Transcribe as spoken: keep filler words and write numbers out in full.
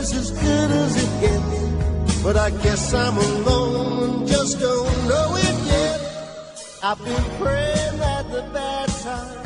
is as good as it gets, but I guess I'm alone and just don't know it yet. I've been praying that the bad times